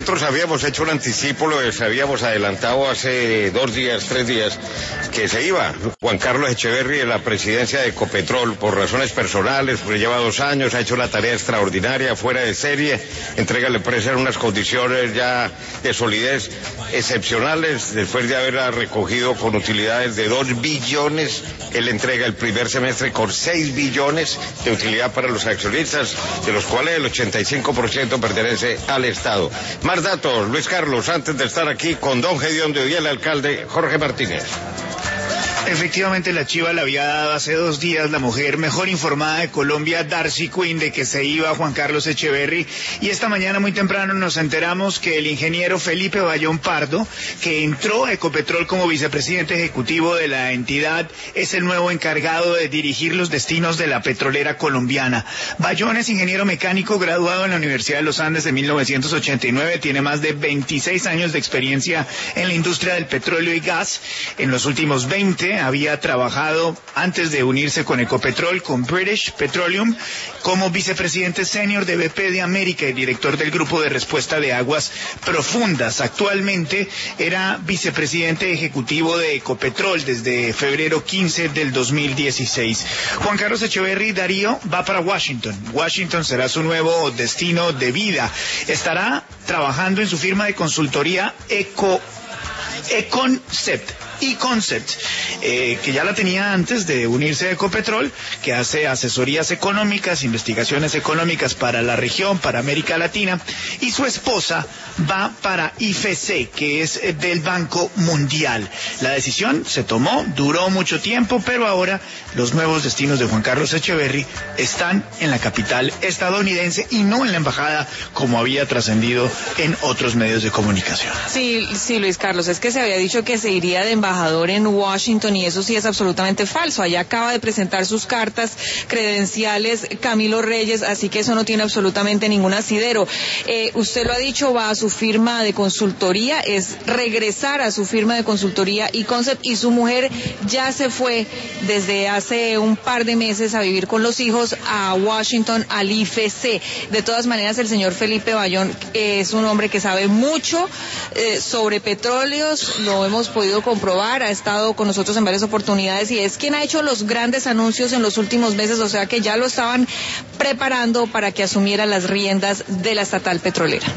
nosotros habíamos hecho un anticipo, lo habíamos adelantado hace 2 días, 3 días, que se iba Juan Carlos Echeverri de la presidencia de Ecopetrol por razones personales, porque lleva 2 años, ha hecho una tarea extraordinaria, fuera de serie, entrega a la empresa en unas condiciones ya de solidez excepcionales, después de haberla recogido con utilidades de 2 billones, él entrega el primer semestre con 6 billones de utilidad para los accionistas, de los cuales el 85% pertenece al Estado. Más datos, Luis Carlos, antes de estar aquí con don Gediondo y el alcalde Jorge Martínez. Efectivamente, la chiva le había dado hace 2 días la mujer mejor informada de Colombia, Darcy Quinn, de que se iba Juan Carlos Echeverri, y esta mañana muy temprano nos enteramos que el ingeniero Felipe Bayón Pardo, que entró a Ecopetrol como vicepresidente ejecutivo de la entidad, es el nuevo encargado de dirigir los destinos de la petrolera colombiana. Bayón es ingeniero mecánico graduado en la Universidad de los Andes de 1989, tiene más de 26 años de experiencia en la industria del petróleo y gas. En los últimos 20 había trabajado, antes de unirse con Ecopetrol, con British Petroleum, como vicepresidente senior de BP de América y director del grupo de respuesta de aguas profundas. Actualmente era vicepresidente ejecutivo de Ecopetrol desde febrero 15 del 2016. Juan Carlos Echeverri, Darío, va para Washington. Washington será su nuevo destino de vida. Estará trabajando en su firma de consultoría E-Concept, que ya la tenía antes de unirse a Ecopetrol, que hace asesorías económicas, investigaciones económicas para la región, para América Latina, y su esposa va para IFC, que es del Banco Mundial. La decisión se tomó, duró mucho tiempo, pero ahora los nuevos destinos de Juan Carlos Echeverri están en la capital estadounidense y no en la embajada, como había trascendido en otros medios de comunicación. Sí, Luis Carlos, es que se había dicho que se iría de embajador en Washington y eso sí es absolutamente falso. Allá acaba de presentar sus cartas credenciales Camilo Reyes, así que eso no tiene absolutamente ningún asidero. Usted lo ha dicho, va a su firma de consultoría, es regresar a su firma de consultoría E-Concept, y su mujer ya se fue desde hace un par de meses a vivir con los hijos a Washington, al IFC. De todas maneras, el señor Felipe Bayón es un hombre que sabe mucho sobre petróleos, lo hemos podido comprobar, ha estado con nosotros en varias oportunidades y es quien ha hecho los grandes anuncios en los últimos meses, o sea que ya lo estaban preparando para que asumiera las riendas de la estatal petrolera.